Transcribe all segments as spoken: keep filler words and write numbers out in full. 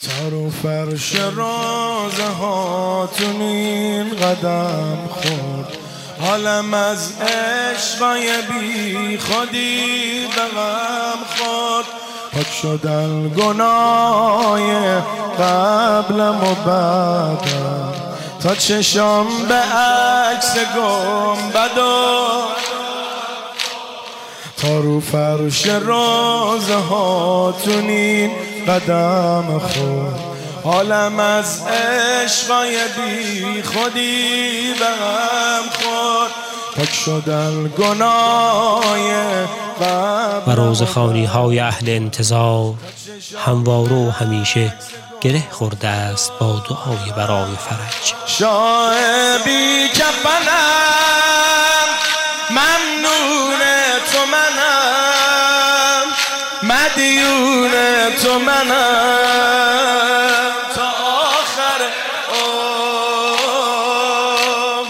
تا رو فرش روزه هاتون این قدم خورد، حالم از عشقای بی خودی به غم خورد. پاک شدن گناه قبلم و بعدم، تا چشم به عکس گنبد و تا رو فرش روزه هاتون این قدم خورد، حالم از عشقای بی خودی به غم خورد. پاک شدن گناه و روزخوانی های اهل انتظار همواره و همیشه گره خورده است با دعای برای فرج. شاه بی کفنم، ممنون تو منم، مدیون تو منم تا آخر عمر.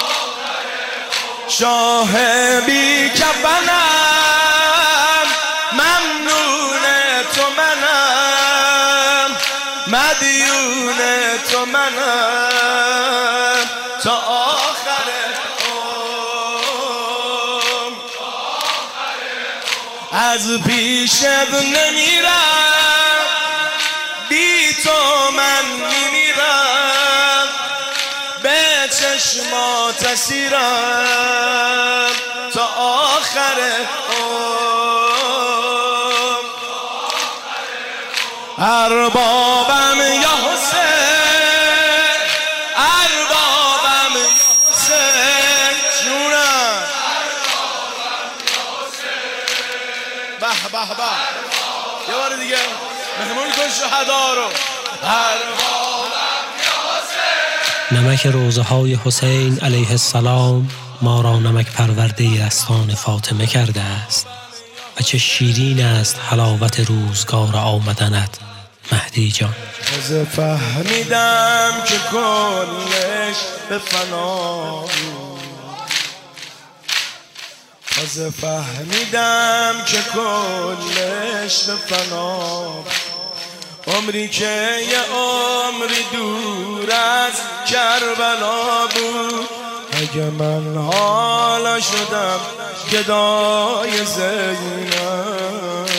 شاه بی کفنم، ممنون تو منم، مدیون تو منم تا آخر عمر. از پیشت نمیرم، بی تو من میمیرم، به چشمات اسیرم تا آخر عمر. اربابم یا حسین، اربابم یا حسین، جونم به به به. یه بار دیگه مهمون کن شهدا رو. اربابم یا حسین. نمک روزه های حسین علیه السلام ما را نمک پرورده دستان فاطمه کرده است و چه شیرین است حلاوت روزگار آمدنت مهدی جان. تازه فهمیدم که کلش به فنا بود، تازه فهمیدم که کلش به فنا بود. عمری که یه عمری دور از کربلا بود، اگه من حالا شدم گدای زینب،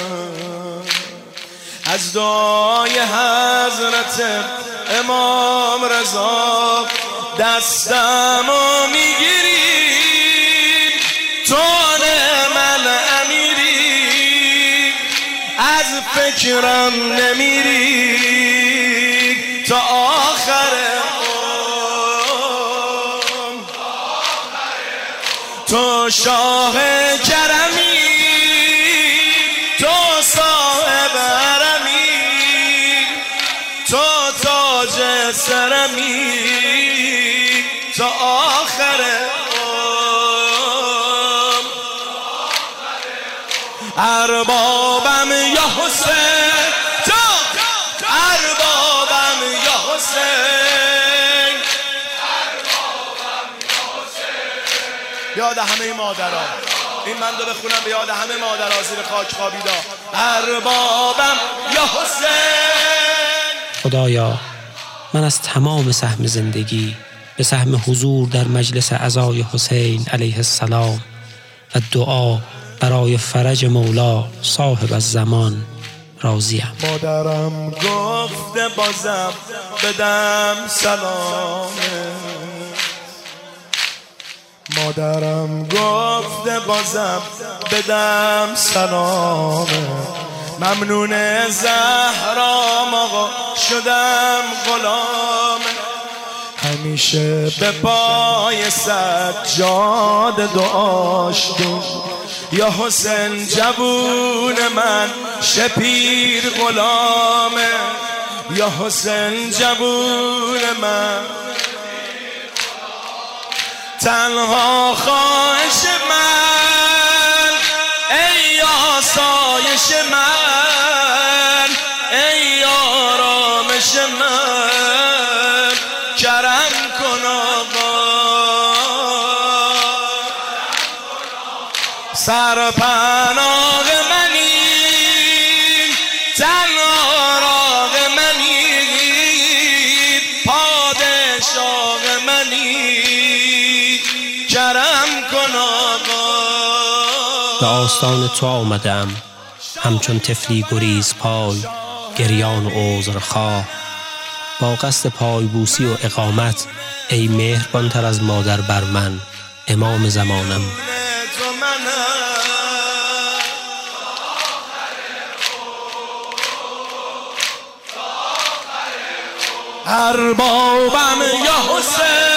از دعای حضرت امام رضا دستمو میگیری، تو من امیری، از فکرم نمیری تا آخر عمر. تو شاه کرمی، تو صاحب حرمی، تو تاج سرمی تا آخر عمر. اربابم یا حسین، تو اربابم یا حسین، اربابم یا حسین. یاد همه مادرها این من رو بخونم، به یاد همه مادرها زیر خاک خوابیدا. اربابم یا حسین. خدایا من از تمام سهم زندگی به سهم حضور در مجلس عزای حسین علیه السلام و دعا برای فرج مولا صاحب الزمان راضیم. مادرم گفته بازم بدم سلامه، مادرم گفته بازم بدم سلامه. ممنون زهرام آقا شدم غلامه، همیشه به پای سجاد دعاش دو. یا حسین جوون من شپیر غلامه، یا حسین جوون من تنها خواهش من، ای آسایش من، ای آرامش من، کرم کن آقا. سرپناه منی، تنها راغ منی، به آستان تو آمدم همچون طفلی گریز پای، گریان و عذرخواه، با قصد پایبوسی و اقامت ای مهربانتر از مادر بر من، امام زمانم. اربابم یا حسین